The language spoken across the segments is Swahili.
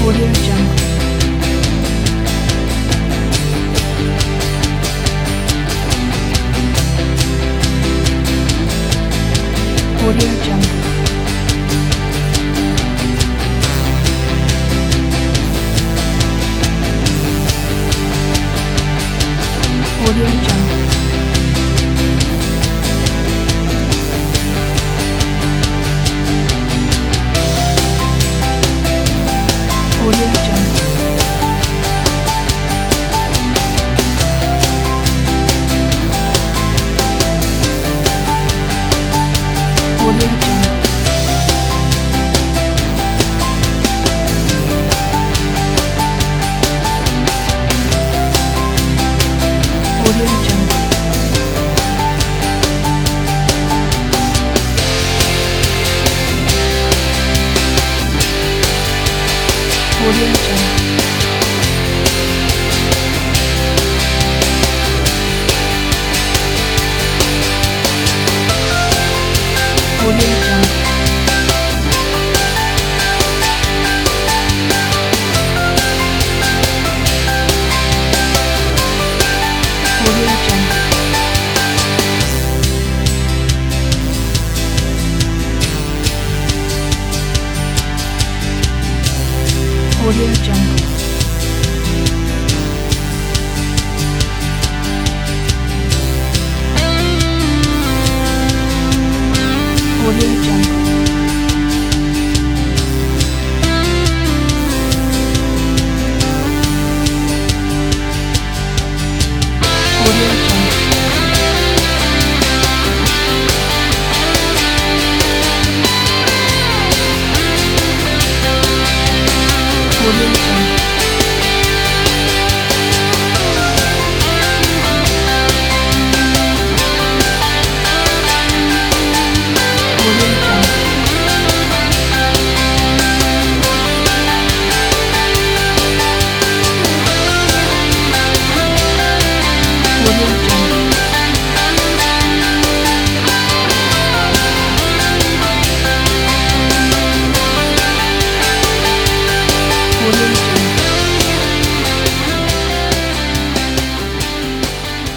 Audio Jungle. Audio Jungle. Audio Jungle. Audio Jungle. Audio Jungle. Audio Jungle. Audio Jungle. Audio Jungle. Audio Jungle. Audio Jungle. Audio Jungle. Audio Jungle. Audio Jungle.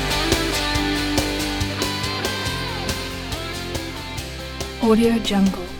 Audio Jungle.